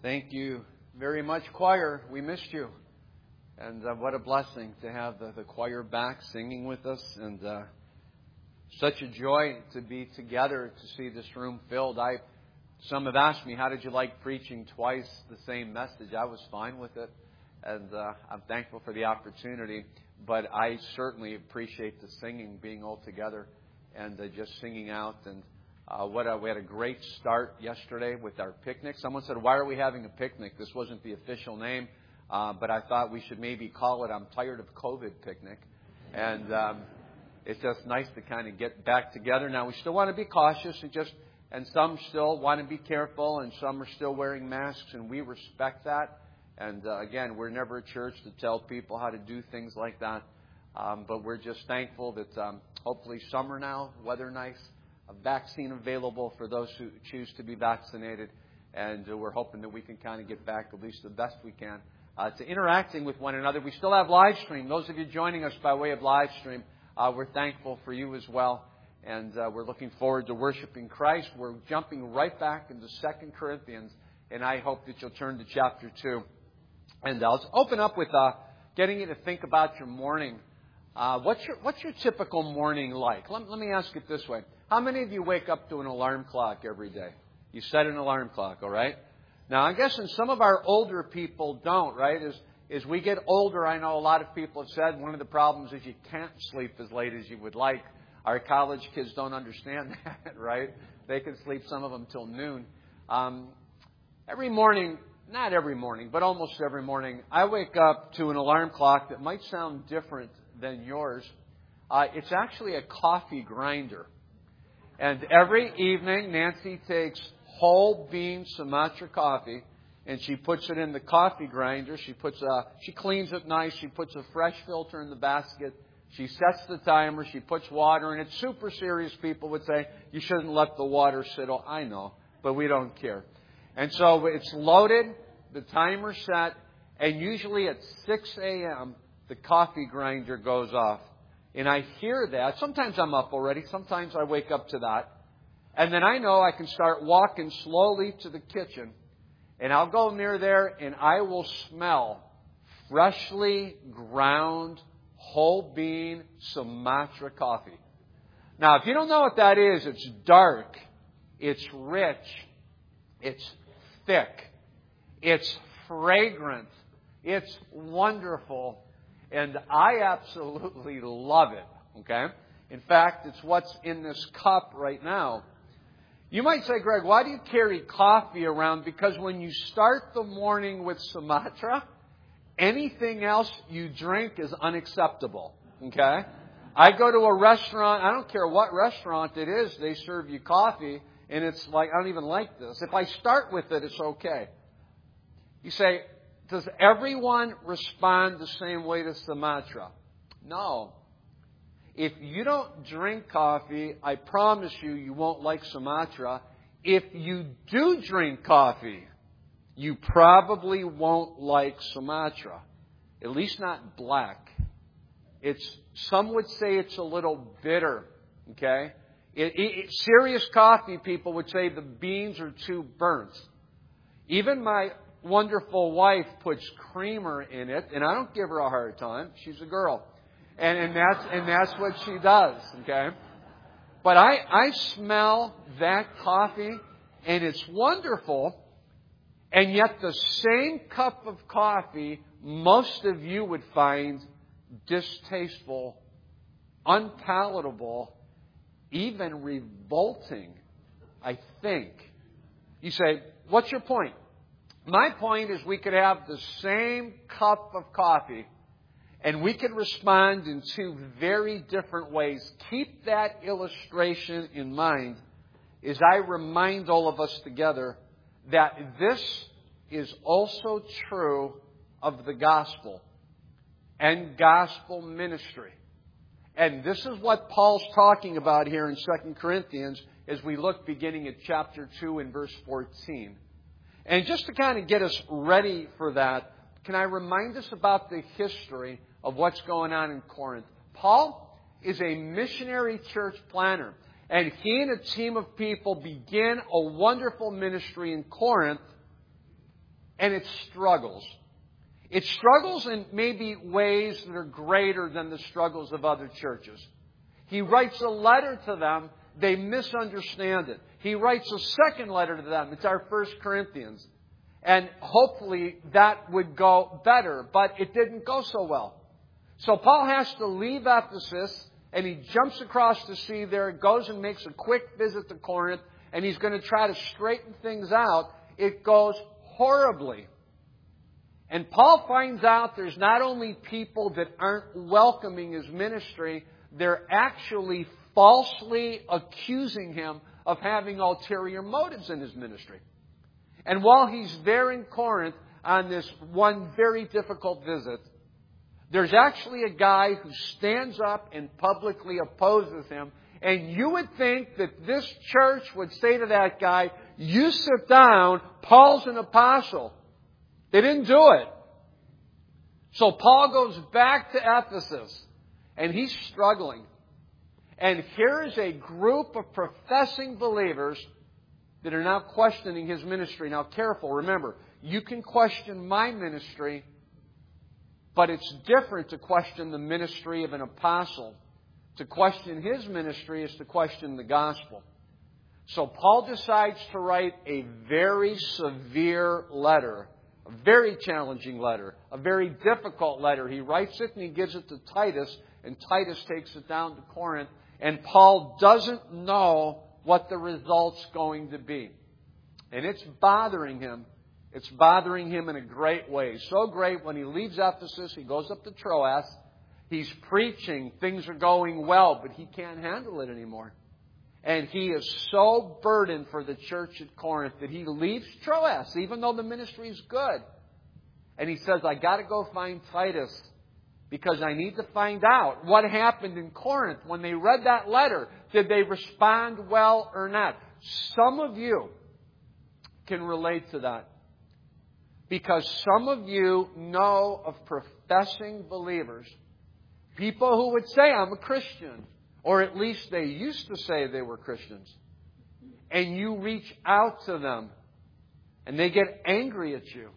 Thank you very much, choir. We missed you. And what a blessing to have the choir back singing with us. And such a joy to be together, to see this room filled. Some have asked me, how did you like preaching twice the same message? I was fine with it. And I'm thankful for the opportunity. But I certainly appreciate the singing, being all together and just singing out. And we had a great start yesterday with our picnic. Someone said, why are we having a picnic? This wasn't the official name, but I thought we should maybe call it I'm Tired of COVID Picnic. And it's just nice to kind of get back together. Now, we still want to be cautious and some still want to be careful, and some are still wearing masks, and we respect that. And again, we're never a church to tell people how to do things like that. But we're just thankful that hopefully summer now, weather nice, a vaccine available for those who choose to be vaccinated. And we're hoping that we can kind of get back, at least the best we can, to interacting with one another. We still have live stream. Those of you joining us by way of live stream, we're thankful for you as well. And we're looking forward to worshiping Christ. We're jumping right back into 2 Corinthians. And I hope that you'll turn to chapter 2. And let's open up with getting you to think about your morning. What's your typical morning like? Let me ask it this way. How many of you wake up to an alarm clock every day? You set an alarm clock, all right? Now, I'm guessing some of our older people don't, right? As we get older, I know a lot of people have said one of the problems is you can't sleep as late as you would like. Our college kids don't understand that, right? They can sleep, some of them, till noon. Every morning, not every morning, but almost every morning, I wake up to an alarm clock that might sound different than yours. It's actually a coffee grinder. And every evening, Nancy takes whole bean Sumatra coffee, and she puts it in the coffee grinder. She cleans it nice. She puts a fresh filter in the basket. She sets the timer. She puts water in it. Super serious people would say, you shouldn't let the water sit. Oh, I know, but we don't care. And so it's loaded, the timer set, and usually at 6 a.m., the coffee grinder goes off. And I hear that. Sometimes I'm up already. Sometimes I wake up to that. And then I know I can start walking slowly to the kitchen. And I'll go near there and I will smell freshly ground whole bean Sumatra coffee. Now, if you don't know what that is, it's dark. It's rich. It's thick. It's fragrant. It's wonderful. And I absolutely love it, okay? In fact, it's what's in this cup right now. You might say, Greg, why do you carry coffee around? Because when you start the morning with Sumatra, anything else you drink is unacceptable, okay? I go to a restaurant, I don't care what restaurant it is, they serve you coffee, and it's like, I don't even like this. If I start with it, it's okay. You say, does everyone respond the same way to Sumatra? No. If you don't drink coffee, I promise you won't like Sumatra. If you do drink coffee, you probably won't like Sumatra. At least not black. Some would say it's a little bitter. Okay? Serious coffee people would say the beans are too burnt. Even my wonderful wife puts creamer in it, and I don't give her a hard time. She's a girl. And that's what she does, okay? But I smell that coffee, and it's wonderful, and yet the same cup of coffee most of you would find distasteful, unpalatable, even revolting, I think. You say, what's your point? My point is we could have the same cup of coffee and we could respond in two very different ways. Keep that illustration in mind as I remind all of us together that this is also true of the gospel and gospel ministry. And this is what Paul's talking about here in 2 Corinthians as we look beginning at chapter 2 and verse 14. And just to kind of get us ready for that, can I remind us about the history of what's going on in Corinth? Paul is a missionary church planner. And he and a team of people begin a wonderful ministry in Corinth. and it struggles. It struggles in maybe ways that are greater than the struggles of other churches. He writes a letter to them. They misunderstand it. He writes a second letter to them. It's our 1 Corinthians. And hopefully that would go better, but it didn't go so well. So Paul has to leave Ephesus, and he jumps across the sea there, goes and makes a quick visit to Corinth, and he's going to try to straighten things out. It goes horribly. And Paul finds out there's not only people that aren't welcoming his ministry, they're actually falsely accusing him of having ulterior motives in his ministry. And while he's there in Corinth on this one very difficult visit, there's actually a guy who stands up and publicly opposes him. And you would think that this church would say to that guy, "You sit down, Paul's an apostle." They didn't do it. So Paul goes back to Ephesus, and he's struggling. And here is a group of professing believers that are now questioning his ministry. Now, careful, remember, you can question my ministry, but it's different to question the ministry of an apostle. To question his ministry is to question the gospel. So Paul decides to write a very severe letter, a very challenging letter, a very difficult letter. He writes it and he gives it to Titus, and Titus takes it down to Corinth. And Paul doesn't know what the result's going to be. And it's bothering him. It's bothering him in a great way. So great, when he leaves Ephesus, he goes up to Troas. He's preaching. Things are going well, but he can't handle it anymore. And he is so burdened for the church at Corinth that he leaves Troas, even though the ministry is good. And he says, "I got to go find Titus, because I need to find out what happened in Corinth when they read that letter. Did they respond well or not?" Some of you can relate to that, because some of you know of professing believers, people who would say, "I'm a Christian," or at least they used to say they were Christians. And you reach out to them, and they get angry at you.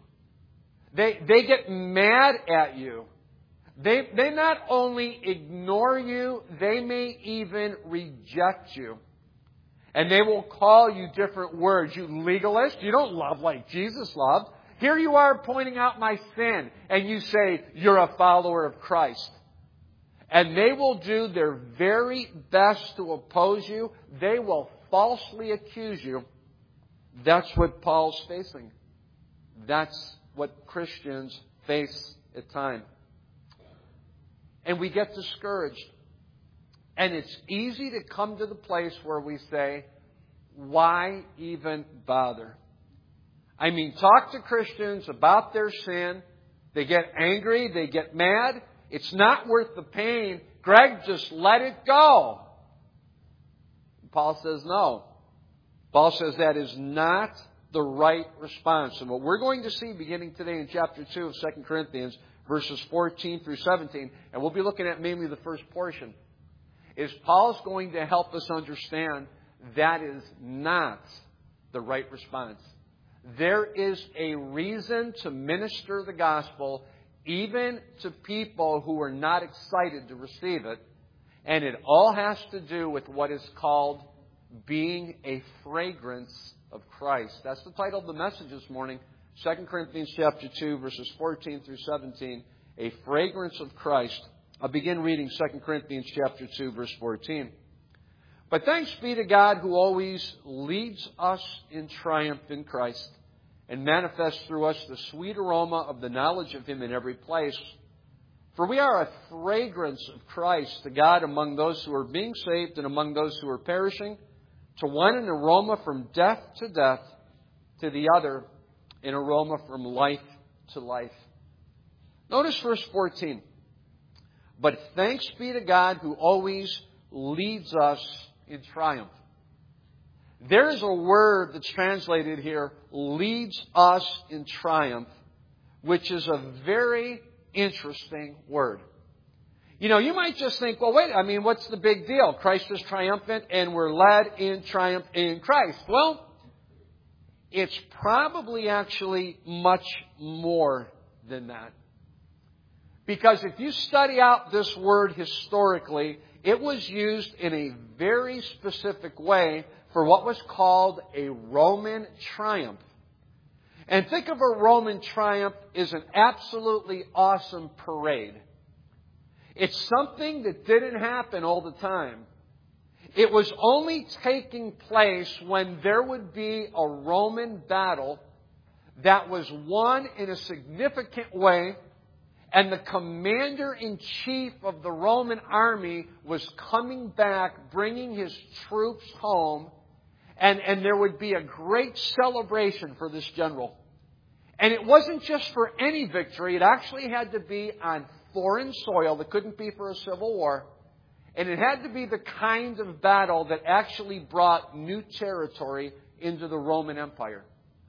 They get mad at you. They not only ignore you, they may even reject you. And they will call you different words. "You legalist, you don't love like Jesus loved. Here you are pointing out my sin, and you say you're a follower of Christ." And they will do their very best to oppose you. They will falsely accuse you. That's what Paul's facing. That's what Christians face at times. And we get discouraged. And it's easy to come to the place where we say, "Why even bother?" I mean, talk to Christians about their sin. They get angry. They get mad. It's not worth the pain. "Greg, just let it go." Paul says no. Paul says that is not the right response. And what we're going to see beginning today in chapter 2 of 2 Corinthians, verses 14 through 17, and we'll be looking at mainly the first portion, is Paul's going to help us understand that is not the right response. There is a reason to minister the gospel even to people who are not excited to receive it. And it all has to do with what is called being a fragrance of Christ. That's the title of the message this morning. 2 Corinthians chapter 2, verses 14 through 17. A fragrance of Christ. I'll begin reading 2 Corinthians chapter 2, verse 14. "But thanks be to God who always leads us in triumph in Christ, and manifests through us the sweet aroma of the knowledge of Him in every place. For we are a fragrance of Christ to God among those who are being saved and among those who are perishing. To one an aroma from death to death, to the other an aroma from life to life." Notice verse 14. "But thanks be to God who always leads us in triumph." There is a word that's translated here, "leads us in triumph," which is a very interesting word. You know, you might just think, well, wait, what's the big deal? Christ is triumphant and we're led in triumph in Christ. Well, it's probably actually much more than that. Because if you study out this word historically, it was used in a very specific way for what was called a Roman triumph. And think of a Roman triumph as an absolutely awesome parade. It's something that didn't happen all the time. It was only taking place when there would be a Roman battle that was won in a significant way, and the commander-in-chief of the Roman army was coming back, bringing his troops home, and there would be a great celebration for this general. And it wasn't just for any victory. It actually had to be on foreign soil. It couldn't be for a civil war. And it had to be the kind of battle that actually brought new territory into the Roman Empire.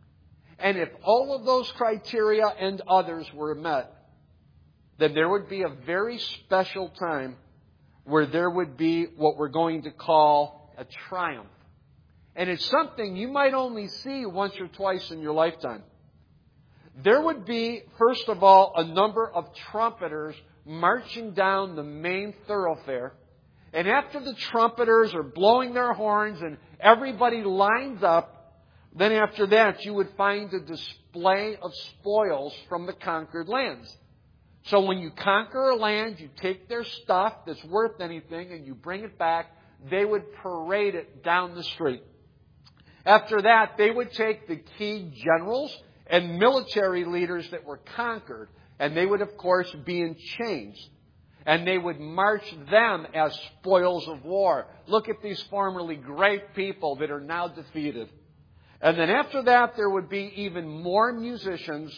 And if all of those criteria and others were met, then there would be a very special time where there would be what we're going to call a triumph. And it's something you might only see once or twice in your lifetime. There would be, first of all, a number of trumpeters marching down the main thoroughfare. And after the trumpeters are blowing their horns and everybody lines up, then after that you would find a display of spoils from the conquered lands. So when you conquer a land, you take their stuff that's worth anything and you bring it back. They would parade it down the street. After that, they would take the key generals and military leaders that were conquered, and they would, of course, be in chains. And they would march them as spoils of war. Look at these formerly great people that are now defeated. And then after that, there would be even more musicians.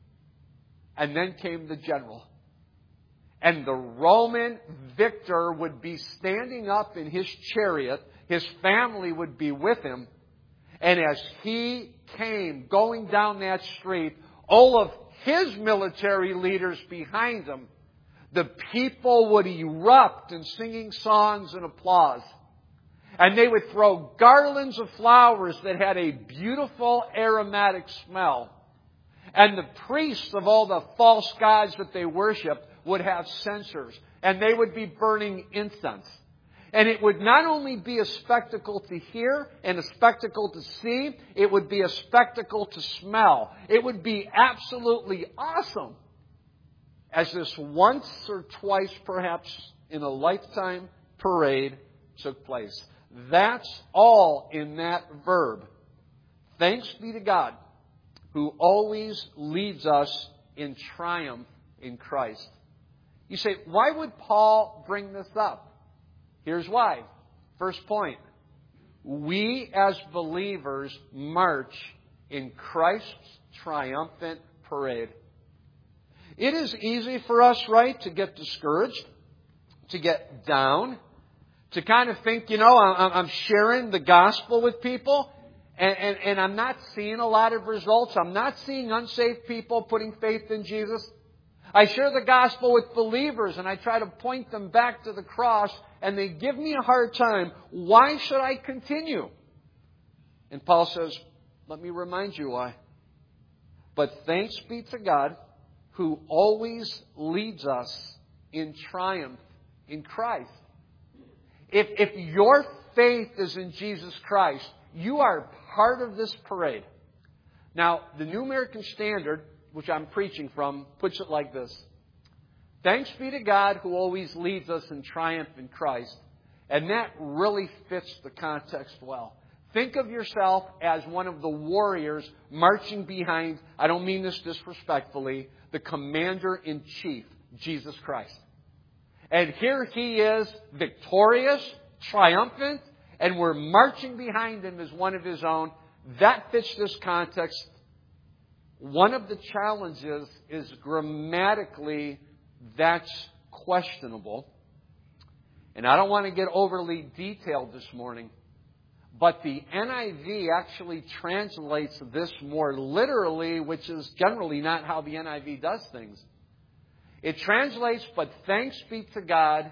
And then came the general. And the Roman victor would be standing up in his chariot. His family would be with him. And as he came going down that street, all of his military leaders behind him, the people would erupt in singing songs and applause. And they would throw garlands of flowers that had a beautiful aromatic smell. And the priests of all the false gods that they worshipped would have censers. And they would be burning incense. And it would not only be a spectacle to hear and a spectacle to see, it would be a spectacle to smell. It would be absolutely awesome. As this once or twice, perhaps in a lifetime parade took place. That's all in that verb. Thanks be to God, who always leads us in triumph in Christ. You say, why would Paul bring this up? Here's why. First point. We as believers march in Christ's triumphant parade. It is easy for us, right, to get discouraged, to get down, to kind of think, I'm sharing the gospel with people, and I'm not seeing a lot of results. I'm not seeing unsaved people putting faith in Jesus. I share the gospel with believers, and I try to point them back to the cross, and they give me a hard time. Why should I continue? And Paul says, let me remind you why. But thanks be to God, who always leads us in triumph in Christ. If your faith is in Jesus Christ, you are part of this parade. Now, the New American Standard, which I'm preaching from, puts it like this. Thanks be to God who always leads us in triumph in Christ. And that really fits the context well. Think of yourself as one of the warriors marching behind, I don't mean this disrespectfully, the commander-in-chief, Jesus Christ. And here he is, victorious, triumphant, and we're marching behind him as one of his own. That fits this context. One of the challenges is grammatically that's questionable. And I don't want to get overly detailed this morning, but the NIV actually translates this more literally, which is generally not how the NIV does things. It translates, but thanks be to God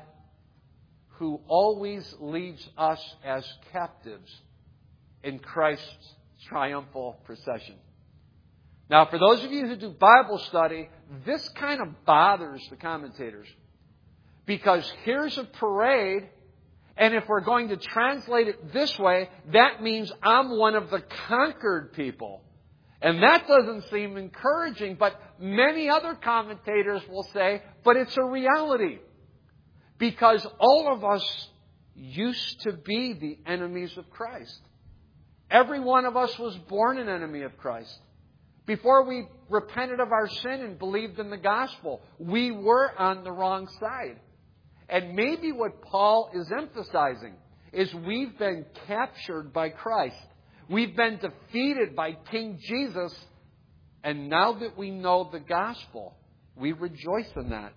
who always leads us as captives in Christ's triumphal procession. Now, for those of you who do Bible study, this kind of bothers the commentators. Because here's a parade, and if we're going to translate it this way, that means I'm one of the conquered people. And that doesn't seem encouraging, but many other commentators will say, but it's a reality. Because all of us used to be the enemies of Christ. Every one of us was born an enemy of Christ. Before we repented of our sin and believed in the gospel, we were on the wrong side. And maybe what Paul is emphasizing is we've been captured by Christ. We've been defeated by King Jesus. And now that we know the gospel, we rejoice in that.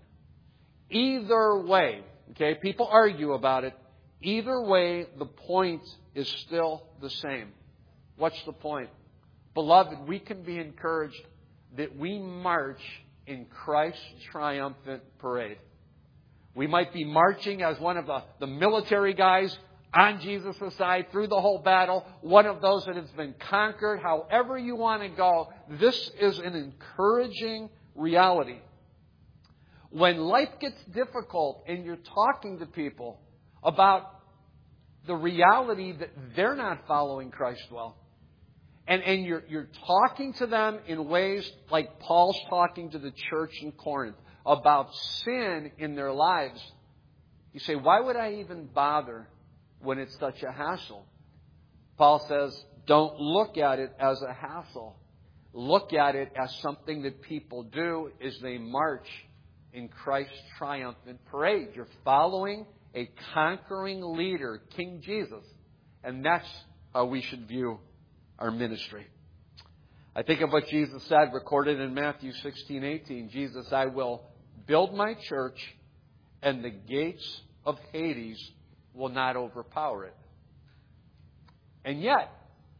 Either way, okay, people argue about it. Either way, the point is still the same. What's the point? Beloved, we can be encouraged that we march in Christ's triumphant parade. We might be marching as one of the military guys on Jesus' side through the whole battle, one of those that has been conquered, however you want to go. This is an encouraging reality. When life gets difficult and you're talking to people about the reality that they're not following Christ well, and you're talking to them in ways like Paul's talking to the church in Corinth about sin in their lives, you say, why would I even bother when it's such a hassle? Paul says, don't look at it as a hassle. Look at it as something that people do as they march in Christ's triumphant parade. You're following a conquering leader, King Jesus. And that's how we should view our ministry. I think of what Jesus said, recorded in Matthew 16:18. Jesus, I will build my church, and the gates of Hades will not overpower it. And yet,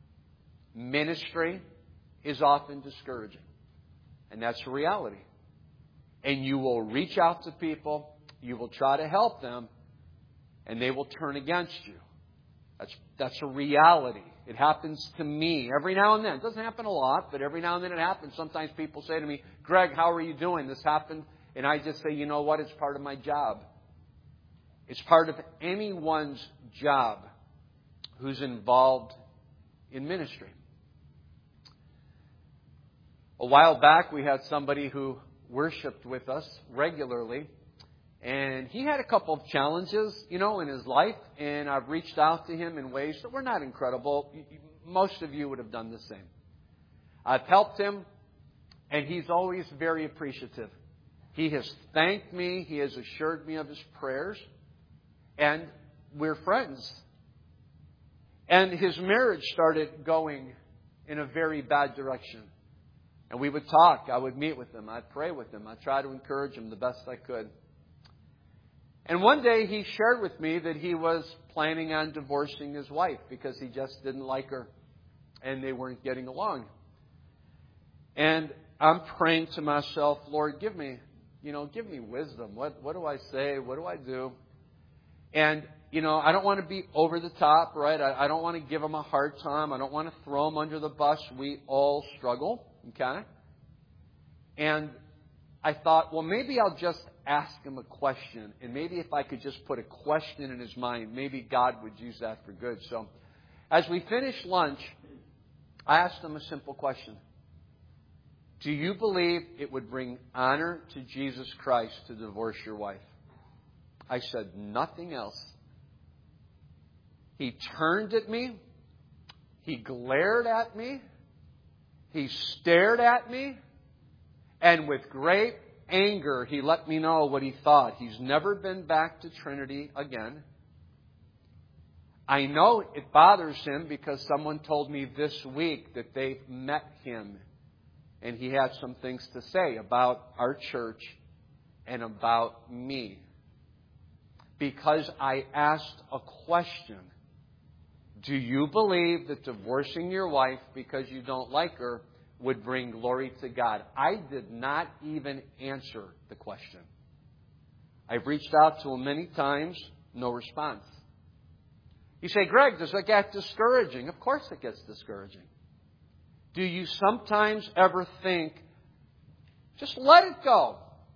ministry is often discouraging. And that's a reality. And you will reach out to people, you will try to help them, and they will turn against you. That's a reality. It happens to me every now and then. It doesn't happen a lot, but every now and then it happens. Sometimes people say to me, Greg, how are you doing? This happened. And I just say, you know what? It's part of my job. It's part of anyone's job who's involved in ministry. A while back, we had somebody who worshiped with us regularly. And he had a couple of challenges, in his life. And I've reached out to him in ways that were not incredible. Most of you would have done the same. I've helped him, and he's always very appreciative. He has thanked me. He has assured me of his prayers. And we're friends. And his marriage started going in a very bad direction. And we would talk. I would meet with him. I'd pray with him. I'd try to encourage him the best I could. And one day he shared with me that he was planning on divorcing his wife because he just didn't like her and they weren't getting along. And I'm praying to myself, Lord, give me wisdom. What do I say? What do I do? And, I don't want to be over the top, right? I don't want to give him a hard time. I don't want to throw him under the bus. We all struggle, okay? And I thought, well, maybe I'll just ask him a question. And maybe if I could just put a question in his mind, maybe God would use that for good. So as we finished lunch, I asked him a simple question. Do you believe it would bring honor to Jesus Christ to divorce your wife? I said nothing else. He turned at me. He glared at me. He stared at me. And with great anger, he let me know what he thought. He's never been back to Trinity again. I know it bothers him because someone told me this week that they've met him and he had some things to say about our church and about me. Because I asked a question. Do you believe that divorcing your wife because you don't like her would bring glory to God? I did not even answer the question. I've reached out to him many times, no response. You say, Greg, does that get discouraging? Of course it gets discouraging. Do you sometimes ever think, just let it go?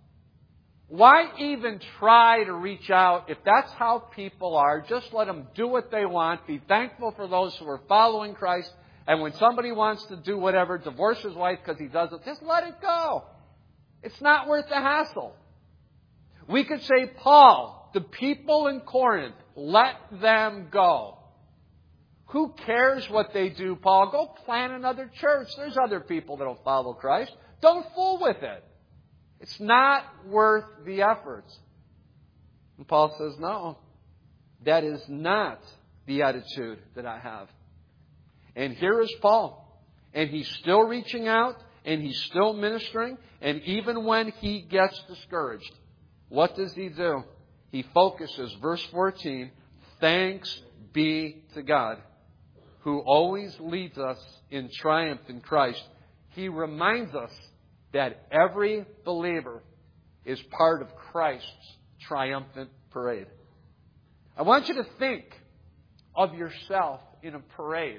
Why even try to reach out if that's how people are? Just let them do what they want. Be thankful for those who are following Christ. And when somebody wants to do whatever, divorce his wife because he does it, just let it go. It's not worth the hassle. We could say, Paul, the people in Corinth, let them go. Who cares what they do, Paul? Go plant another church. There's other people that will follow Christ. Don't fool with it. It's not worth the efforts. And Paul says, no, that is not the attitude that I have. And here is Paul. And he's still reaching out. And he's still ministering. And even when he gets discouraged, what does he do? He focuses, verse 14, thanks be to God, who always leads us in triumph in Christ. He reminds us that every believer is part of Christ's triumphant parade. I want you to think of yourself in a parade.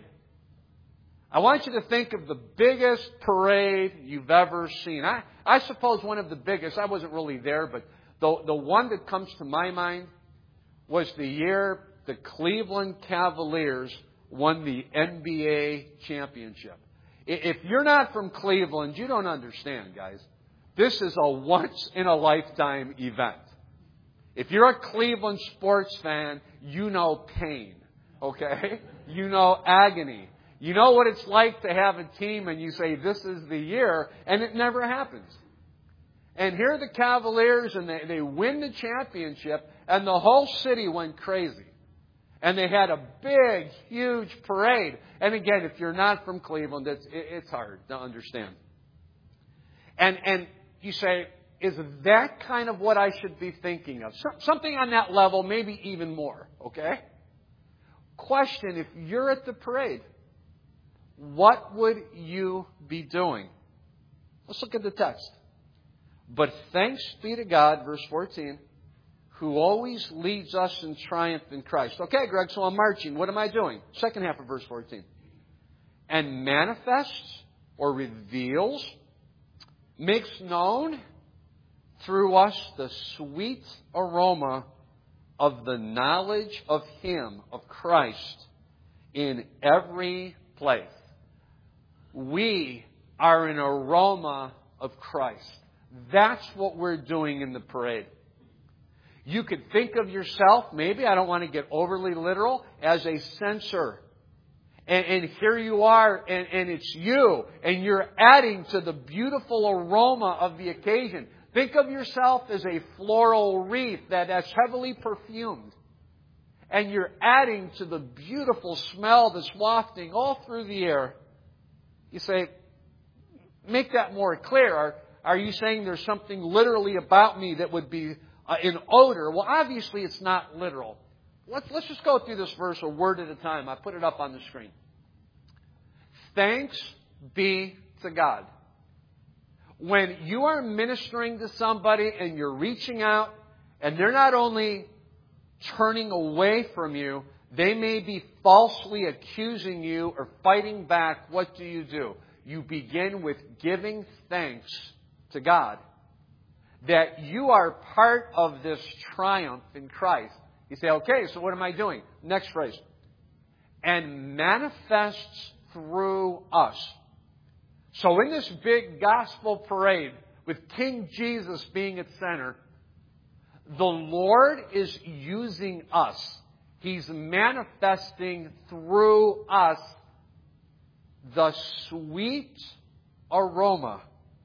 I want you to think of the biggest parade you've ever seen. I suppose one of the biggest, I wasn't really there, but the one that comes to my mind was the year the Cleveland Cavaliers won the NBA championship. If you're not from Cleveland, you don't understand, guys. This is a once-in-a-lifetime event. If you're a Cleveland sports fan, you know pain, okay? You know agony. You know what it's like to have a team and you say, this is the year, and it never happens. And here are the Cavaliers, and they win the championship, and the whole city went crazy. And they had a big, huge parade. And again, if you're not from Cleveland, it's hard to understand. And you say, is that kind of what I should be thinking of? Something on that level, maybe even more, okay? Question, if you're at the parade, what would you be doing? Let's look at the text. But thanks be to God, verse 14, who always leads us in triumph in Christ. Okay, Greg, so I'm marching. What am I doing? Second half of verse 14. And manifests or reveals, makes known through us the sweet aroma of the knowledge of Him, of Christ, in every place. We are an aroma of Christ. That's what we're doing in the parade. You could think of yourself, maybe, I don't want to get overly literal, as a censer. And here you are, and it's you, and you're adding to the beautiful aroma of the occasion. Think of yourself as a floral wreath that's heavily perfumed. And you're adding to the beautiful smell that's wafting all through the air. You say, make that more clear. Are you saying there's something literally about me that would be an odor? Well, obviously it's not literal. Let's just go through this verse a word at a time. I put it up on the screen. Thanks be to God. When you are ministering to somebody and you're reaching out, and they're not only turning away from you, they may be falsely accusing you or fighting back, what do? You begin with giving thanks to God that you are part of this triumph in Christ. You say, okay, so what am I doing? Next phrase. And manifests through us. So in this big gospel parade, with King Jesus being at center, the Lord is using us. He's manifesting through us the sweet aroma.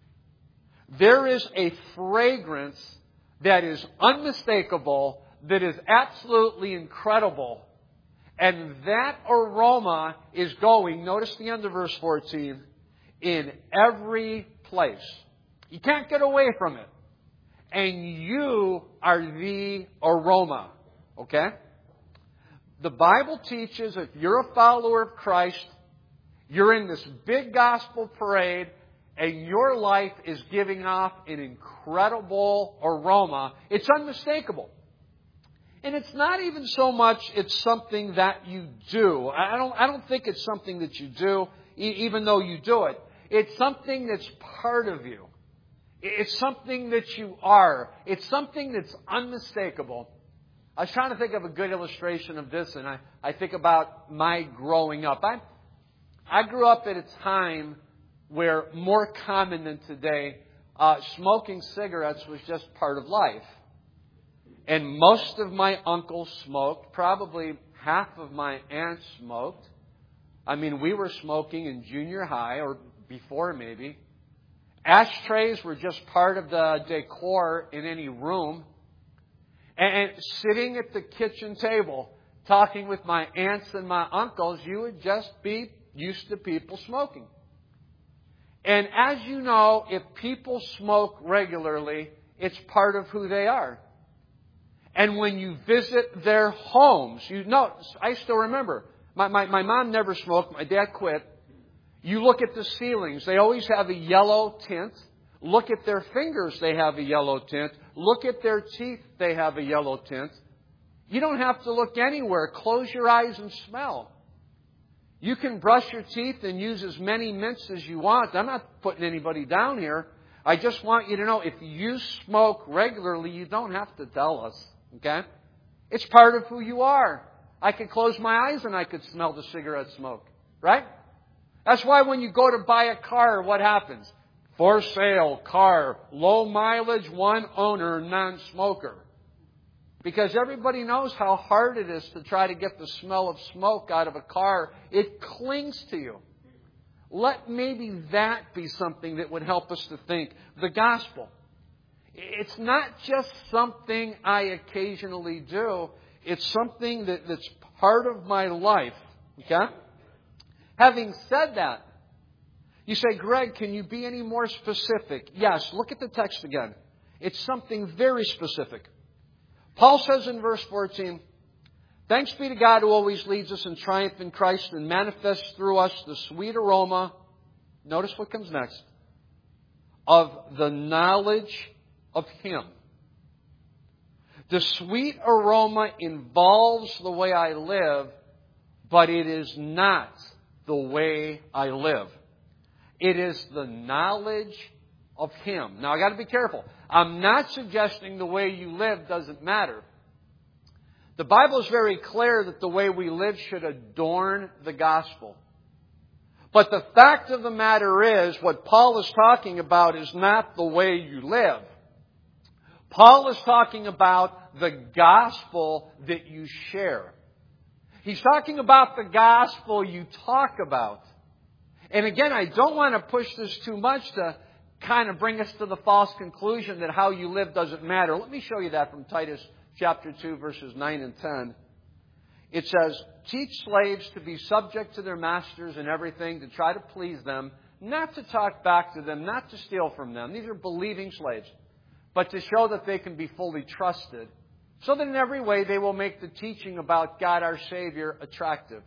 There is a fragrance that is unmistakable, that is absolutely incredible. And that aroma is going, notice the end of verse 14, in every place. You can't get away from it. And you are the aroma. Okay? The Bible teaches if you're a follower of Christ, you're in this big gospel parade, and your life is giving off an incredible aroma. It's unmistakable. And it's not even so much it's something that you do. I don't think it's something that you do. even though you do it. It's something that's part of you. It's something that you are. It's something that's unmistakable. I was trying to think of a good illustration of this, and I think about my growing up. I grew up at a time where, more common than today, smoking cigarettes was just part of life. And most of my uncles smoked. Probably half of my aunts smoked. I mean, we were smoking in junior high, or before maybe. Ashtrays were just part of the decor in any room. And sitting at the kitchen table, talking with my aunts and my uncles, you would just be used to people smoking. And as you know, if people smoke regularly, it's part of who they are. And when you visit their homes, you know, I still remember, my mom never smoked, my dad quit. You look at the ceilings, they always have a yellow tint. Look at their fingers, they have a yellow tint. Look at their teeth, they have a yellow tint. You don't have to look anywhere. Close your eyes and smell. You can brush your teeth and use as many mints as you want. I'm not putting anybody down here. I just want you to know, if you smoke regularly, you don't have to tell us. Okay? It's part of who you are. I could close my eyes and I could smell the cigarette smoke. Right? That's why when you go to buy a car, what happens? For sale, car, low mileage, one owner, non-smoker. Because everybody knows how hard it is to try to get the smell of smoke out of a car. It clings to you. Let maybe that be something that would help us to think. The gospel. It's not just something I occasionally do. It's something that's part of my life. Okay? Having said that, you say, Greg, can you be any more specific? Yes, look at the text again. It's something very specific. Paul says in verse 14, thanks be to God who always leads us in triumph in Christ and manifests through us the sweet aroma, notice what comes next, of the knowledge of Him. The sweet aroma involves the way I live, but it is not the way I live. It is the knowledge of Him. Now, I got to be careful. I'm not suggesting the way you live doesn't matter. The Bible is very clear that the way we live should adorn the gospel. But the fact of the matter is, what Paul is talking about is not the way you live. Paul is talking about the gospel that you share. He's talking about the gospel you talk about. And again, I don't want to push this too much to kind of bring us to the false conclusion that how you live doesn't matter. Let me show you that from Titus chapter 2, verses 9 and 10. It says, teach slaves to be subject to their masters in everything, to try to please them, not to talk back to them, not to steal from them. These are believing slaves, but to show that they can be fully trusted, so that in every way they will make the teaching about God our Savior attractive.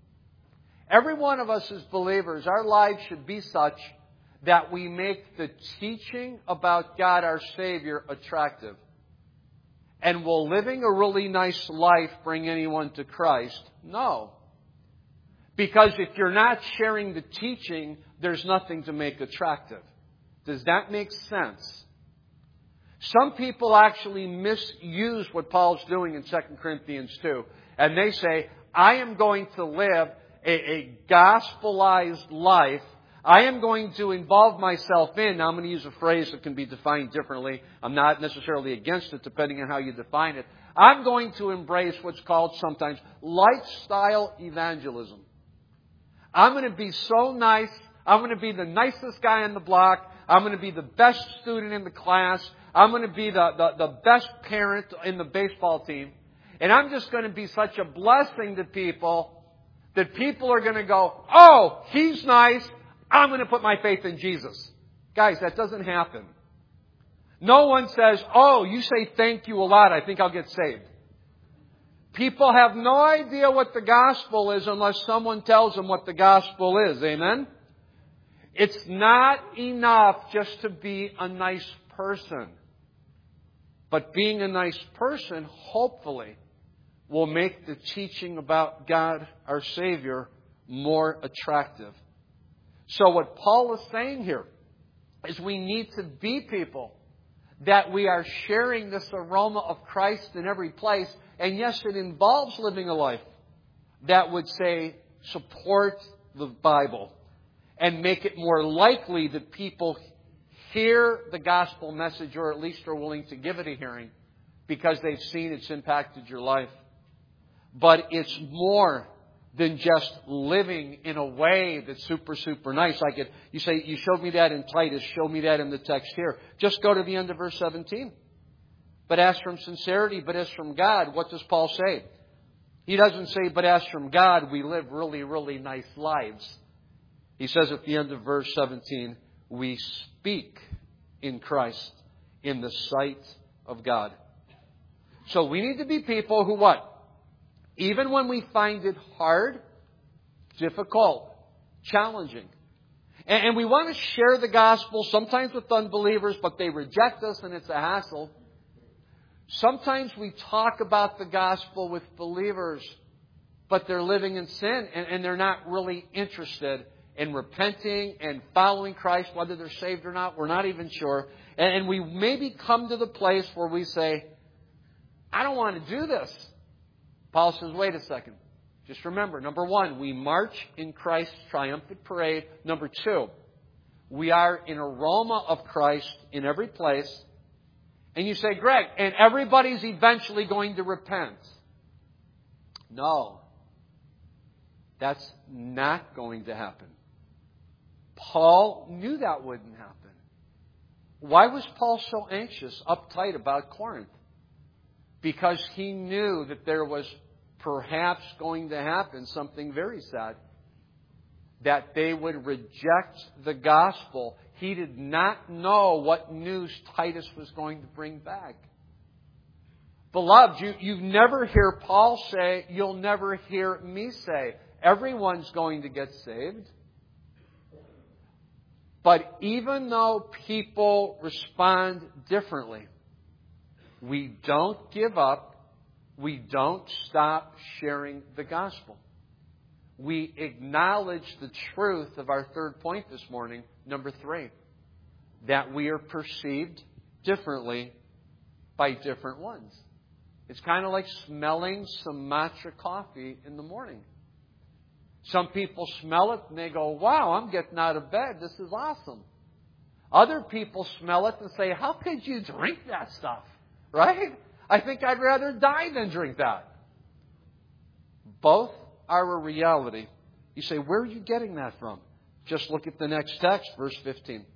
Every one of us as believers, our lives should be such that we make the teaching about God our Savior attractive. And will living a really nice life bring anyone to Christ? No. Because if you're not sharing the teaching, there's nothing to make attractive. Does that make sense? Some people actually misuse what Paul's doing in 2 Corinthians 2. And they say, I am going to live a gospelized life. I am going to involve myself in. Now I'm going to use a phrase that can be defined differently. I'm not necessarily against it, depending on how you define it. I'm going to embrace what's called sometimes lifestyle evangelism. I'm going to be so nice. I'm going to be the nicest guy on the block. I'm going to be the best student in the class. I'm going to be the best parent in the baseball team. And I'm just going to be such a blessing to people that people are going to go, oh, he's nice. I'm going to put my faith in Jesus. Guys, that doesn't happen. No one says, oh, you say thank you a lot. I think I'll get saved. People have no idea what the gospel is unless someone tells them what the gospel is. Amen? It's not enough just to be a nice person. But being a nice person, hopefully, will make the teaching about God, our Savior, more attractive. So what Paul is saying here is we need to be people that we are sharing this aroma of Christ in every place. And yes, it involves living a life that would say, support the Bible and make it more likely that people hear the gospel message, or at least are willing to give it a hearing because they've seen it's impacted your life. But it's more than just living in a way that's super, super nice. Like it, you say, you showed me that in Titus, show me that in the text here. Just go to the end of verse 17. But as from sincerity, but as from God, what does Paul say? He doesn't say, but as from God, we live really, really nice lives. He says at the end of verse 17, we speak in Christ in the sight of God. So we need to be people who what? Even when we find it hard, difficult, challenging. And we want to share the gospel sometimes with unbelievers, but they reject us and it's a hassle. Sometimes we talk about the gospel with believers, but they're living in sin and they're not really interested in repenting and following Christ, whether they're saved or not. We're not even sure. And we maybe come to the place where we say, I don't want to do this. Paul says, wait a second. Just remember, number one, we march in Christ's triumphant parade. Number two, we are an aroma of Christ in every place. And you say, Greg, and everybody's eventually going to repent. No. That's not going to happen. Paul knew that wouldn't happen. Why was Paul so anxious, uptight about Corinth? Because he knew that there was perhaps going to happen something very sad. That they would reject the gospel. He did not know what news Titus was going to bring back. Beloved, you never hear Paul say, you'll never hear me say, everyone's going to get saved. But even though people respond differently, we don't give up. We don't stop sharing the gospel. We acknowledge the truth of our third point this morning, number 3, that we are perceived differently by different ones. It's kind of like smelling some matcha coffee in the morning. Some people smell it and they go, wow, I'm getting out of bed. This is awesome. Other people smell it and say, how could you drink that stuff? Right? I think I'd rather die than drink that. Both are a reality. You say, where are you getting that from? Just look at the next text, verse 15.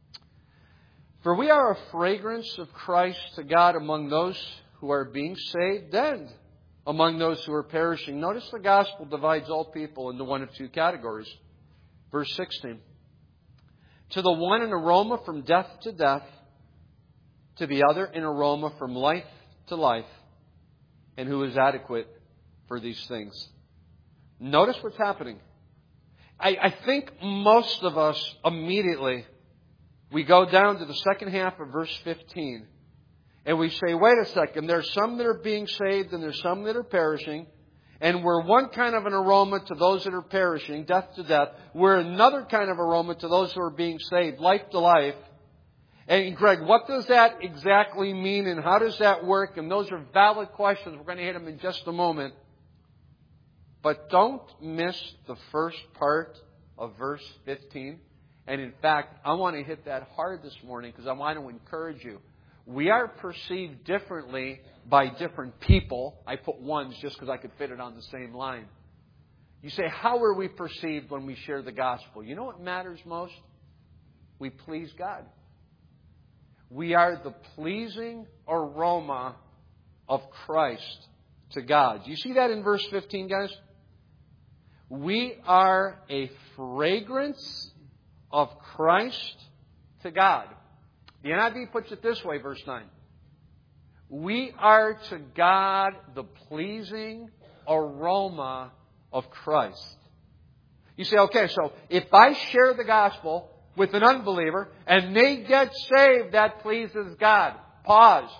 For we are a fragrance of Christ to God among those who are being saved and among those who are perishing. Notice the gospel divides all people into one of two categories. Verse 16. To the one an aroma from death to death, to the other an aroma from life to life. And who is adequate for these things? Notice what's happening. I think most of us immediately, we go down to the second half of verse 15. And we say, wait a second, there's some that are being saved and there's some that are perishing. And we're one kind of an aroma to those that are perishing, death to death. We're another kind of aroma to those who are being saved, life to life. And Greg, what does that exactly mean and how does that work? And those are valid questions. We're going to hit them in just a moment. But don't miss the first part of verse 15. And in fact, I want to hit that hard this morning because I want to encourage you. We are perceived differently by different people. I put ones just because I could fit it on the same line. You say, how are we perceived when we share the gospel? You know what matters most? We please God. We are the pleasing aroma of Christ to God. Do you see that in verse 15, guys? We are a fragrance of Christ to God. The NIV puts it this way, verse 9. We are to God the pleasing aroma of Christ. You say, okay, so if I share the gospel with an unbeliever and they get saved, that pleases God. Pause.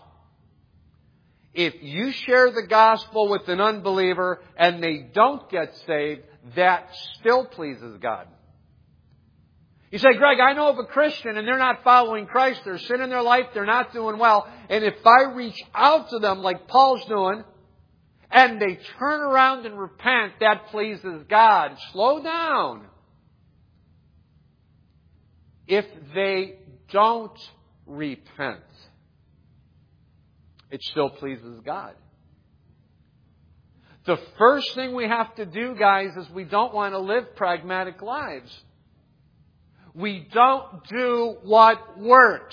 If you share the gospel with an unbeliever and they don't get saved, that still pleases God. You say, Greg, I know of a Christian and they're not following Christ. There's sin in their life. They're not doing well. And if I reach out to them like Paul's doing and they turn around and repent, that pleases God. Slow down. If they don't repent, it still pleases God. The first thing we have to do, guys, is we don't want to live pragmatic lives. We don't do what works.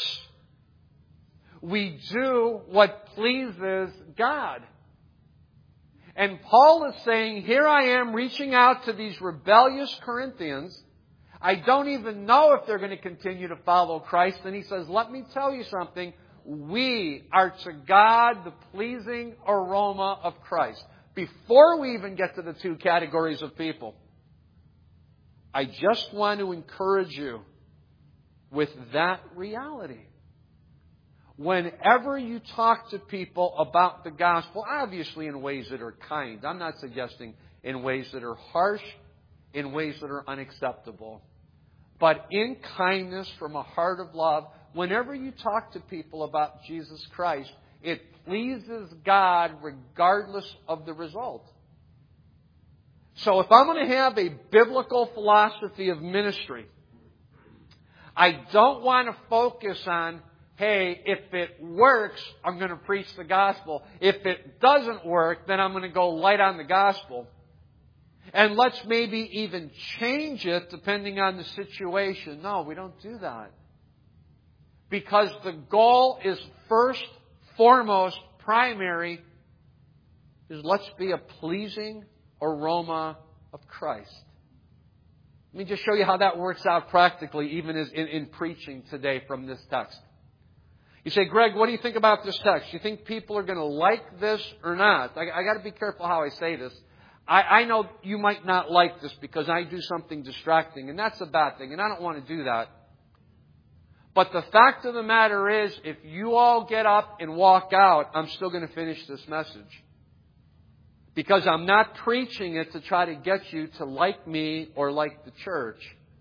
We do what pleases God. And Paul is saying, here I am reaching out to these rebellious Corinthians. I don't even know if they're going to continue to follow Christ. And he says, let me tell you something. We are to God the pleasing aroma of Christ. Before we even get to the two categories of people, I just want to encourage you with that reality. Whenever you talk to people about the gospel, obviously in ways that are kind. I'm not suggesting in ways that are harsh, in ways that are unacceptable. But in kindness, from a heart of love, whenever you talk to people about Jesus Christ, it pleases God regardless of the result. So if I'm going to have a biblical philosophy of ministry, I don't want to focus on, hey, if it works, I'm going to preach the gospel. If it doesn't work, then I'm going to go light on the gospel. And let's maybe even change it depending on the situation. No, we don't do that. Because the goal is first, foremost, primary, is let's be a pleasing aroma of Christ. Let me just show you how that works out practically, even as in preaching today from this text. You say, Greg, what do you think about this text? You think people are going to like this or not? I got to be careful how I say this. I know you might not like this because I do something distracting, and that's a bad thing, and I don't want to do that. But the fact of the matter is, if you all get up and walk out, I'm still going to finish this message. Because I'm not preaching it to try to get you to like me or like the church.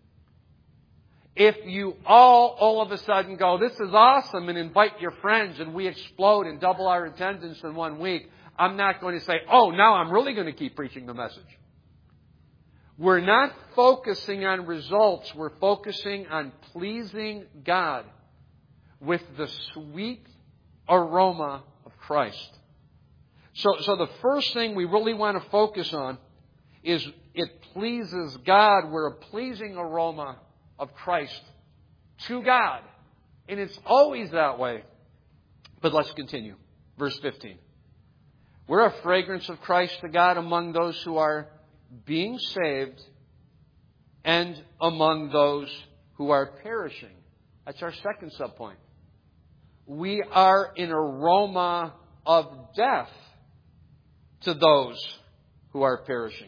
If you all of a sudden go, this is awesome, and invite your friends, and we explode and double our attendance in 1 week, I'm not going to say, oh, now I'm really going to keep preaching the message. We're not focusing on results. We're focusing on pleasing God with the sweet aroma of Christ. So the first thing we really want to focus on is it pleases God. We're a pleasing aroma of Christ to God. And it's always that way. But let's continue. Verse 15. We're a fragrance of Christ to God among those who are being saved and among those who are perishing. That's our second subpoint. We are an aroma of death to those who are perishing.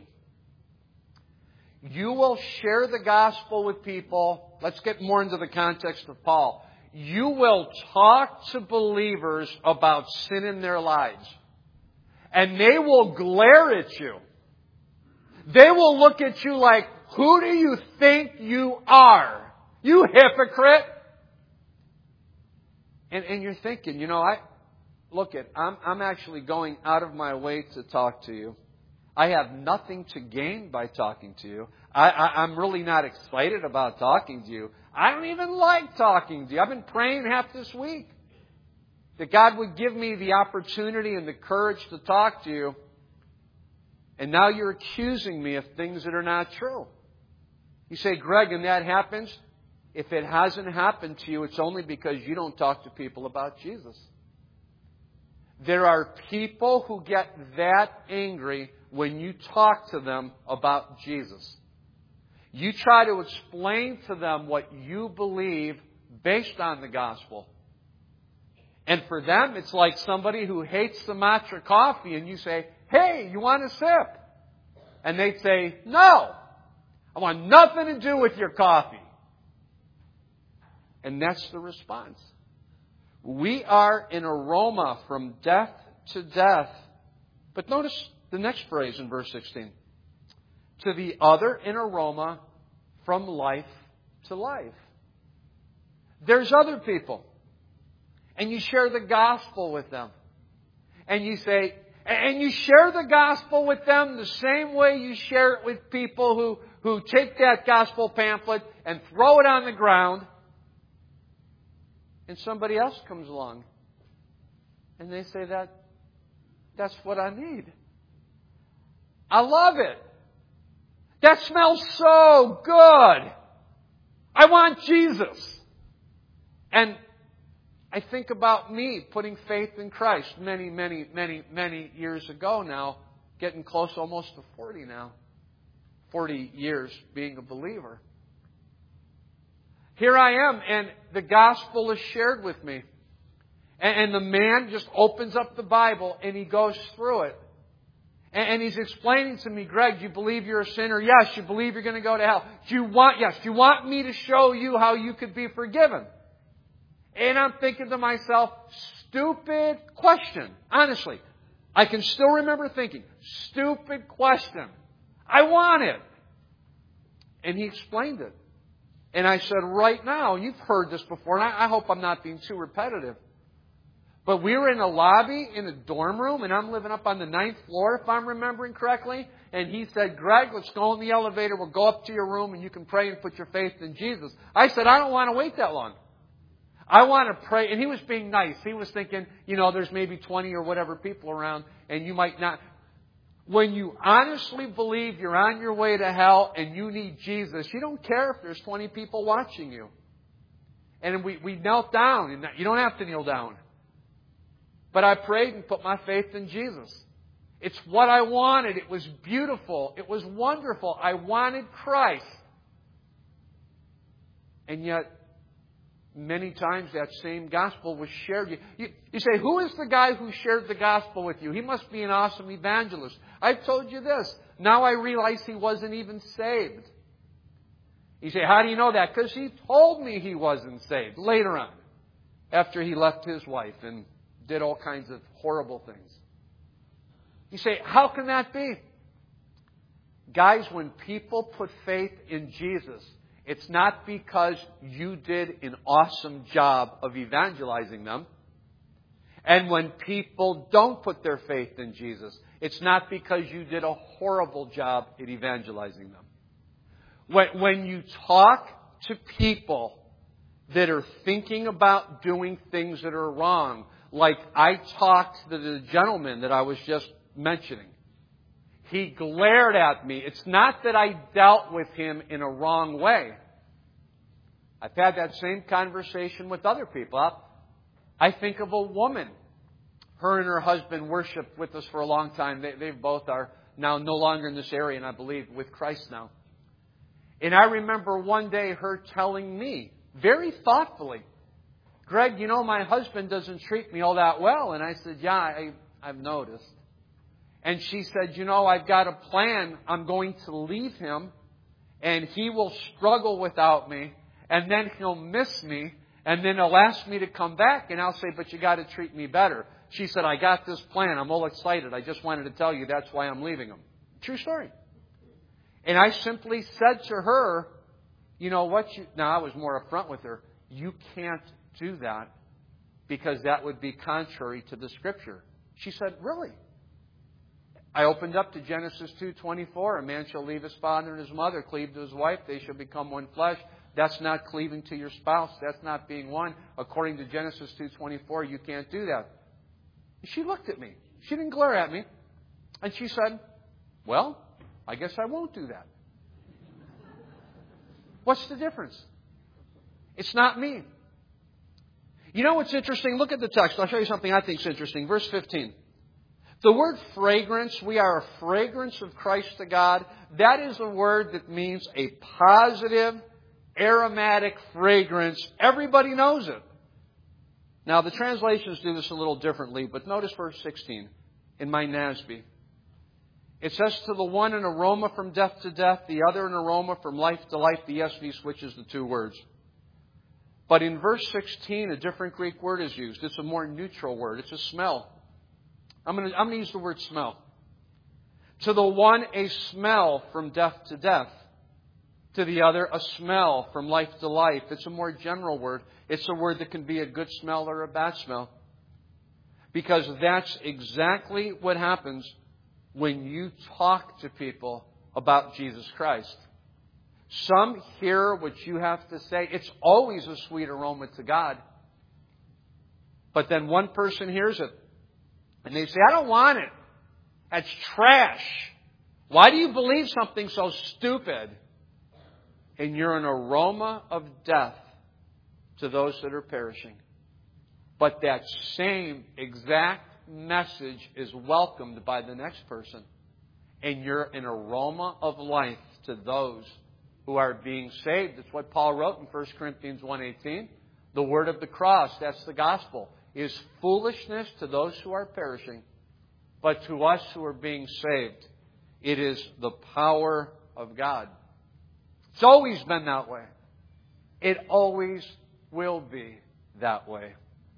You will share the gospel with people. Let's get more into the context of Paul. You will talk to believers about sin in their lives. And they will glare at you. They will look at you like, who do you think you are? You hypocrite. And you're thinking, I'm actually going out of my way to talk to you. I have nothing to gain by talking to you. I'm really not excited about talking to you. I don't even like talking to you. I've been praying half this week that God would give me the opportunity and the courage to talk to you. And now you're accusing me of things that are not true. You say, Greg, and that happens? If it hasn't happened to you, it's only because you don't talk to people about Jesus. There are people who get that angry when you talk to them about Jesus. You try to explain to them what you believe based on the gospel. And for them, it's like somebody who hates the matcha coffee and you say, hey, you want a sip? And they'd say, no, I want nothing to do with your coffee. And that's the response. We are an aroma from death to death. But notice the next phrase in verse 16. To the other, an aroma from life to life. There's other people. And you share the gospel with them. And you say, and you share the gospel with them the same way you share it with people who take that gospel pamphlet and throw it on the ground. And somebody else comes along. And they say that's what I need. I love it. That smells so good. I want Jesus. And I think about me putting faith in Christ many, many, many, many years ago now, getting close almost to 40 now. 40 years being a believer. Here I am, and the gospel is shared with me. And the man just opens up the Bible and he goes through it. And he's explaining to me, Greg, do you believe you're a sinner? Yes. You believe you're going to go to hell? Do you want me to show you how you could be forgiven? And I'm thinking to myself, stupid question. Honestly, I can still remember thinking, stupid question. I want it. And he explained it. And I said, right now, you've heard this before, and I hope I'm not being too repetitive. But we were in a lobby in a dorm room, and I'm living up on the 9th floor, if I'm remembering correctly. And he said, Greg, let's go in the elevator. We'll go up to your room, and you can pray and put your faith in Jesus. I said, I don't want to wait that long. I want to pray. And he was being nice. He was thinking, there's maybe 20 or whatever people around, and you might not. When you honestly believe you're on your way to hell and you need Jesus, you don't care if there's 20 people watching you. And we knelt down. And you don't have to kneel down. But I prayed and put my faith in Jesus. It's what I wanted. It was beautiful. It was wonderful. I wanted Christ. And yet, many times that same gospel was shared. You say, who is the guy who shared the gospel with you? He must be an awesome evangelist. I've told you this. Now I realize he wasn't even saved. You say, how do you know that? Because he told me he wasn't saved later on, after he left his wife and did all kinds of horrible things. You say, how can that be? Guys, when people put faith in Jesus, it's not because you did an awesome job of evangelizing them. And when people don't put their faith in Jesus, it's not because you did a horrible job at evangelizing them. When you talk to people that are thinking about doing things that are wrong, like I talked to the gentleman that I was just mentioning. He glared at me. It's not that I dealt with him in a wrong way. I've had that same conversation with other people. I think of a woman. Her and her husband worshiped with us for a long time. They both are now no longer in this area, and I believe with Christ now. And I remember one day her telling me, very thoughtfully, Greg, my husband doesn't treat me all that well. And I said, yeah, I've noticed. And she said, I've got a plan. I'm going to leave him, and he will struggle without me, and then he'll miss me, and then he'll ask me to come back, and I'll say, but you got to treat me better. She said, I got this plan. I'm all excited. I just wanted to tell you that's why I'm leaving him. True story. And I simply said to her, now I was more upfront with her, you can't do that because that would be contrary to the Scripture. She said, really? I opened up to Genesis 2:24. A man shall leave his father and his mother, cleave to his wife. They shall become one flesh. That's not cleaving to your spouse. That's not being one. According to Genesis 2:24, you can't do that. She looked at me. She didn't glare at me. And she said, well, I guess I won't do that. What's the difference? It's not me. What's interesting? Look at the text. I'll show you something I think is interesting. Verse 15. The word fragrance, we are a fragrance of Christ to God. That is a word that means a positive, aromatic fragrance. Everybody knows it. Now, the translations do this a little differently, but notice verse 16 in my NASB. It says, to the one an aroma from death to death, the other an aroma from life to life. The ESV switches the two words. But in verse 16, a different Greek word is used. It's a more neutral word. It's a smell. I'm going to use the word smell. To the one, a smell from death to death. to the other, a smell from life to life. It's a more general word. It's a word that can be a good smell or a bad smell. Because that's exactly what happens when you talk to people about Jesus Christ. Some hear what you have to say. It's always a sweet aroma to God. But then one person hears it, and they say, I don't want it. That's trash. Why do you believe something so stupid? And you're an aroma of death to those that are perishing. But that same exact message is welcomed by the next person. And you're an aroma of life to those who are being saved. That's what Paul wrote in 1 Corinthians 1:18. The word of the cross, that's the gospel, is foolishness to those who are perishing. But to us who are being saved, it is the power of God. It's always been that way. It always will be that way.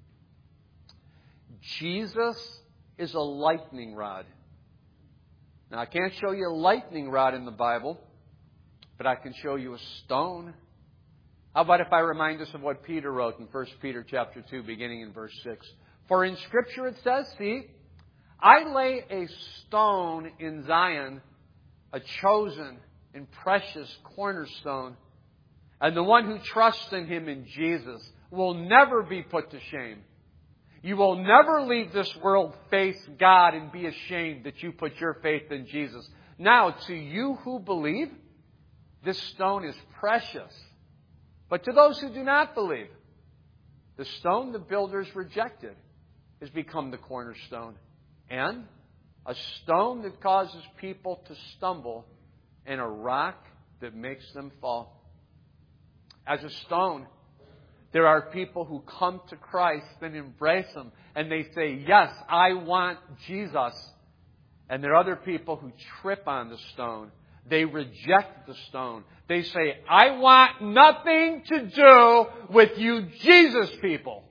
Jesus is a lightning rod. Now, I can't show you a lightning rod in the Bible, but I can show you a stone. How about if I remind us of what Peter wrote in 1 Peter chapter 2, beginning in verse 6? For in Scripture it says, see, I lay a stone in Zion, a chosen and precious cornerstone, and the one who trusts in Him, in Jesus, will never be put to shame. You will never leave this world, face God, and be ashamed that you put your faith in Jesus. Now, to you who believe, this stone is precious. But to those who do not believe, the stone the builders rejected has become the cornerstone, and a stone that causes people to stumble, and a rock that makes them fall. As a stone, there are people who come to Christ and embrace Him, and they say, yes, I want Jesus. And there are other people who trip on the stone. They reject the stone. They say, I want nothing to do with you Jesus people.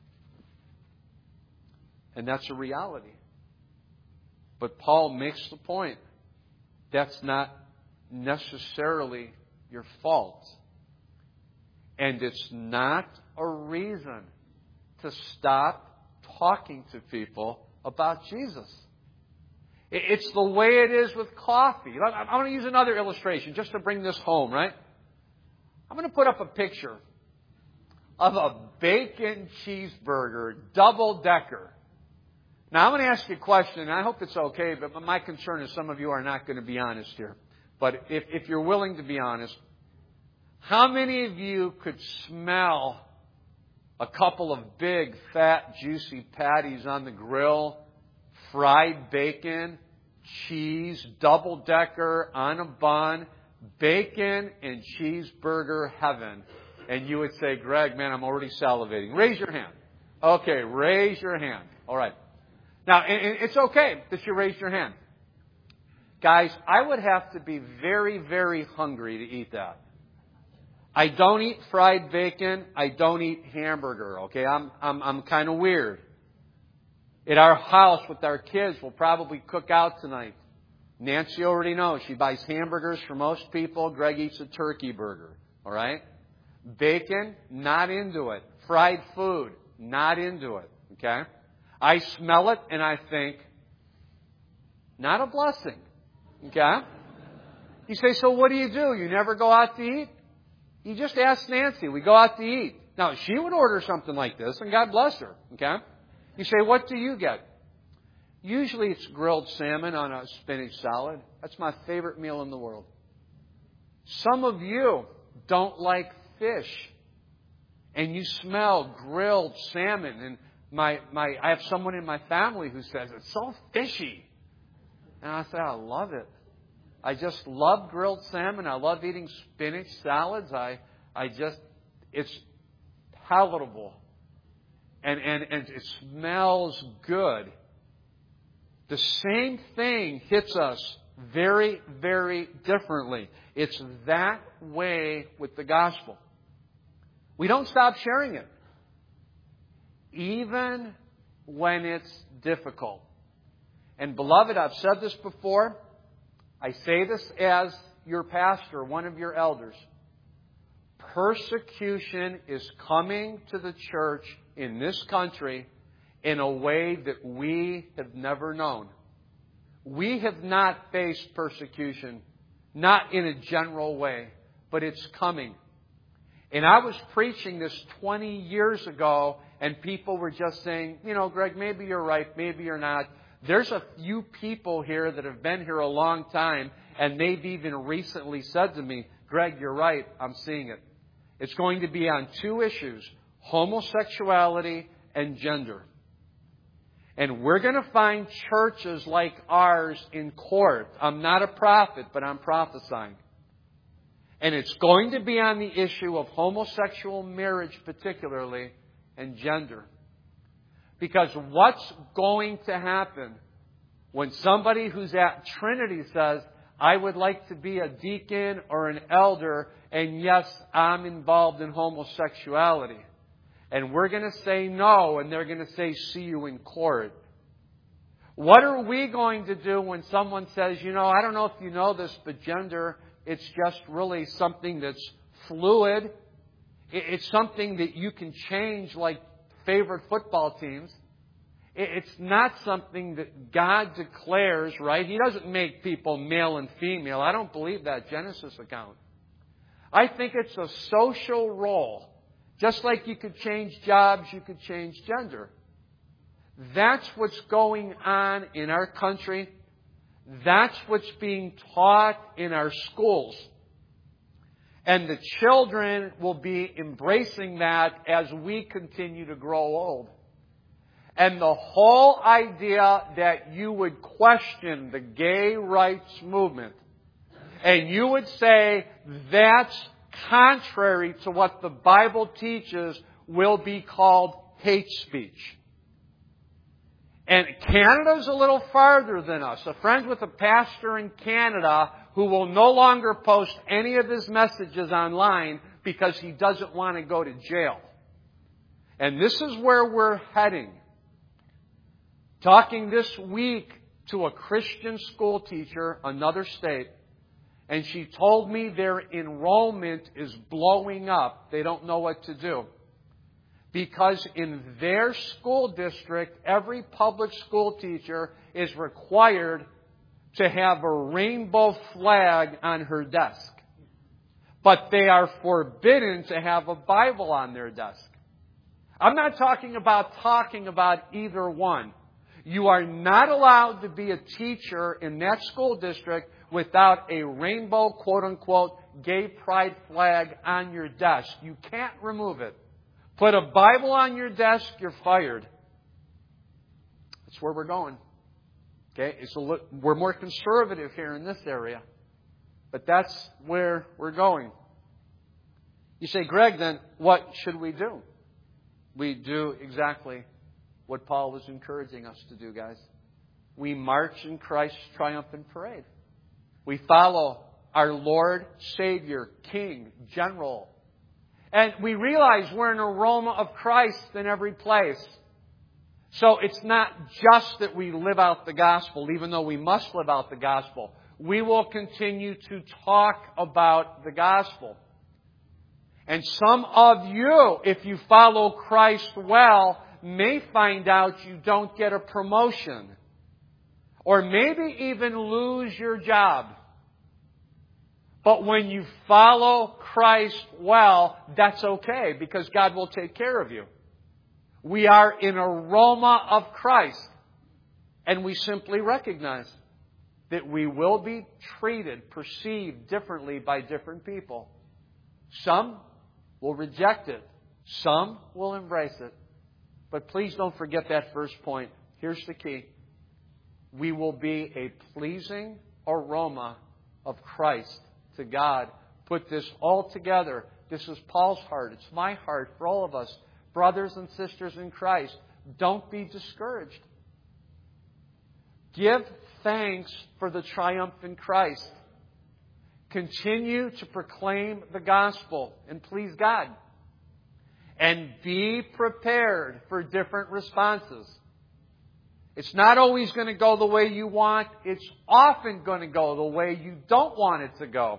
And that's a reality. But Paul makes the point. That's not necessarily your fault. And it's not a reason to stop talking to people about Jesus. It's the way it is with coffee. I'm going to use another illustration just to bring this home, right? I'm going to put up a picture of a bacon cheeseburger, double-decker. Now, I'm going to ask you a question, and I hope it's okay, but my concern is some of you are not going to be honest here. But if you're willing to be honest, how many of you could smell a couple of big, fat, juicy patties on the grill, fried bacon, cheese, double-decker on a bun, bacon and cheeseburger heaven? And you would say, Greg, man, I'm already salivating. Raise your hand. Okay, raise your hand. All right. Now, it's okay that you raised your hand. Guys, I would have to be very, very hungry to eat that. I don't eat fried bacon. I don't eat hamburger. Okay, I'm kind of weird. At our house with our kids, we'll probably cook out tonight. Nancy already knows. She buys hamburgers for most people. Greg eats a turkey burger. All right? Bacon, not into it. Fried food, not into it. Okay? I smell it and I think, not a blessing. Okay? You say, so what do? You never go out to eat? You just ask Nancy. We go out to eat. Now, she would order something like this, and God bless her. Okay? You say, what do you get? Usually it's grilled salmon on a spinach salad. That's my favorite meal in the world. Some of you don't like fish, and you smell grilled salmon. And I have someone in my family who says, it's so fishy. And I say, I love it. I just love grilled salmon. I love eating spinach salads. It's palatable. And it smells good. The same thing hits us very, very differently. It's that way with the gospel. We don't stop sharing it. Even when it's difficult. And beloved, I've said this before. I say this as your pastor, one of your elders, persecution is coming to the church in this country in a way that we have never known. We have not faced persecution, not in a general way, but it's coming. And I was preaching this 20 years ago, and people were just saying, Greg, maybe you're right, maybe you're not. There's a few people here that have been here a long time, and they've even recently said to me, Greg, you're right, I'm seeing it. It's going to be on two issues, homosexuality and gender. And we're going to find churches like ours in court. I'm not a prophet, but I'm prophesying. And it's going to be on the issue of homosexual marriage particularly and gender. Because what's going to happen when somebody who's at Trinity says, I would like to be a deacon or an elder, and yes, I'm involved in homosexuality. And we're going to say no, and they're going to say, see you in court. What are we going to do when someone says, I don't know if you know this, but gender, it's just really something that's fluid. It's something that you can change like favorite football teams. It's not something that God declares, right? He doesn't make people male and female. I don't believe that Genesis account. I think it's a social role. Just like you could change jobs, you could change gender. That's what's going on in our country. That's what's being taught in our schools. And the children will be embracing that as we continue to grow old. And the whole idea that you would question the gay rights movement and you would say that's contrary to what the Bible teaches will be called hate speech. And Canada's a little farther than us. A friend with a pastor in Canada who will no longer post any of his messages online because he doesn't want to go to jail. And this is where we're heading. Talking this week to a Christian school teacher, another state, and she told me their enrollment is blowing up. They don't know what to do. Because in their school district, every public school teacher is required to have a rainbow flag on her desk. But they are forbidden to have a Bible on their desk. I'm not talking about either one. You are not allowed to be a teacher in that school district without a rainbow, quote-unquote, gay pride flag on your desk. You can't remove it. Put a Bible on your desk, you're fired. That's where we're going. Okay, we're more conservative here in this area. But that's where we're going. You say, Greg, then what should we do? We do exactly what Paul was encouraging us to do, guys. We march in Christ's triumphant parade. We follow our Lord, Savior, King, General. And we realize we're an aroma of Christ in every place. So it's not just that we live out the gospel, even though we must live out the gospel. We will continue to talk about the gospel. And some of you, if you follow Christ well, may find out you don't get a promotion. Or maybe even lose your job. But when you follow Christ well, that's okay, because God will take care of you. We are an aroma of Christ. And we simply recognize that we will be treated, perceived differently by different people. Some will reject it. Some will embrace it. But please don't forget that first point. Here's the key. We will be a pleasing aroma of Christ to God. Put this all together. This is Paul's heart. It's my heart for all of us. Brothers and sisters in Christ, don't be discouraged. Give thanks for the triumph in Christ. Continue to proclaim the gospel and please God. And be prepared for different responses. It's not always going to go the way you want. It's often going to go the way you don't want it to go.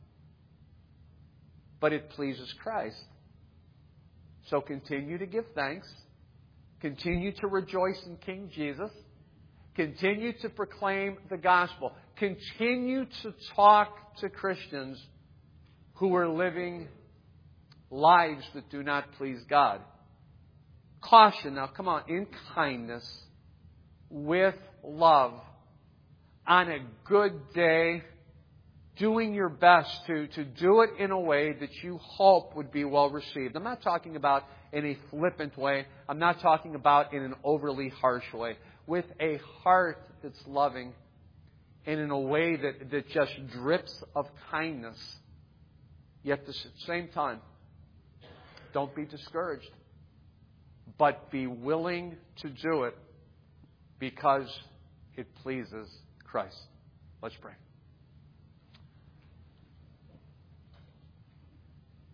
But it pleases Christ. So continue to give thanks. Continue to rejoice in King Jesus. Continue to proclaim the gospel. Continue to talk to Christians who are living lives that do not please God. Caution, now come on, in kindness, with love, on a good day, doing your best to do it in a way that you hope would be well received. I'm not talking about in a flippant way. I'm not talking about in an overly harsh way. With a heart that's loving and in a way that just drips of kindness. Yet at the same time, don't be discouraged, but be willing to do it because it pleases Christ. Let's pray.